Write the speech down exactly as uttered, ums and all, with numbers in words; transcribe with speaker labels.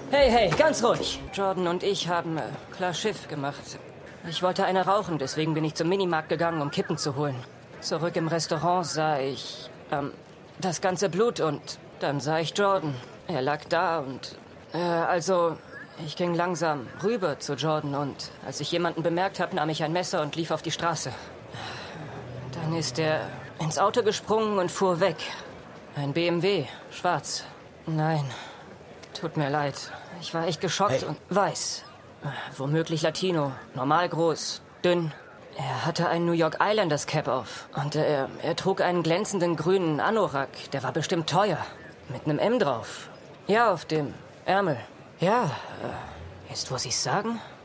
Speaker 1: Hey, hey, ganz ruhig. Jordan und ich haben äh, klar Schiff gemacht. Ich wollte eine rauchen, deswegen bin ich zum Minimarkt gegangen, um Kippen zu holen. Zurück im Restaurant sah ich ähm, das ganze Blut und dann sah ich Jordan. Er lag da und... Äh, also, ich ging langsam rüber zu Jordan und als ich jemanden bemerkt habe, nahm ich ein Messer und lief auf die Straße. Dann ist er ins Auto gesprungen und fuhr weg. Ein B M W, schwarz. Nein, tut mir leid. Ich war echt geschockt hey. und weiß. Womöglich Latino, normal groß, dünn. Er hatte ein New York Islanders Cap auf. Und er, er trug einen glänzenden grünen Anorak. Der war bestimmt teuer. Mit einem M drauf. Ja, auf dem Ärmel. Ja, äh, jetzt muss ich's sagen.